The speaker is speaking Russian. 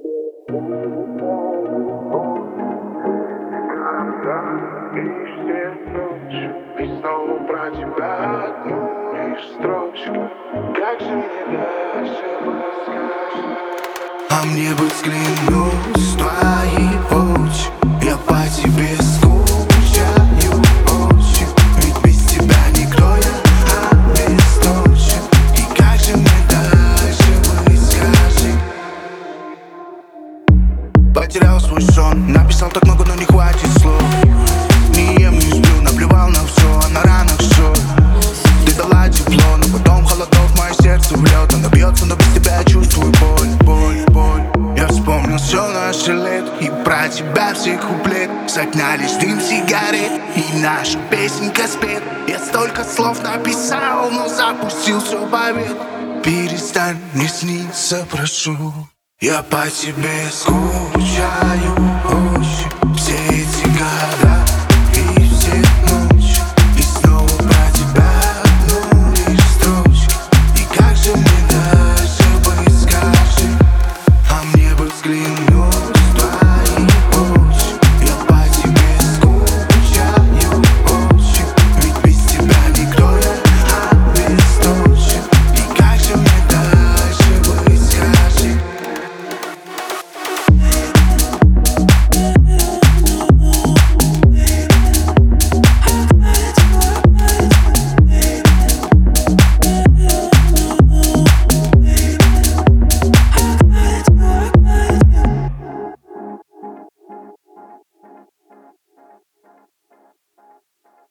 И снова про тебя одну лишь строчку. Как же мне дальше подскажешь? А мне бы взглянуть в твои очи. Я по тебе скучаю очень. Ведь без тебя никто, я обесточен. И как же мне дальше быть, скажи? Потерял свой сон, написал так много, но не хватит слов. Не ем, не сплю, наплевал на все, а на ранах все. Ты дала тепло, но потом холодов мое сердце в лед. Оно бьется, но без тебя я чувствую боль. Я вспомнил все наше лето и про тебя все куплет. Согнались дым сигарет и наша песенка спет. Я столько слов написал, но запустил все повет. Перестань мне сниться, прошу. Я по тебе скучаю очень. Все эти года и все ночи. И снова про тебя одну лишь строчку. И как же мне дать?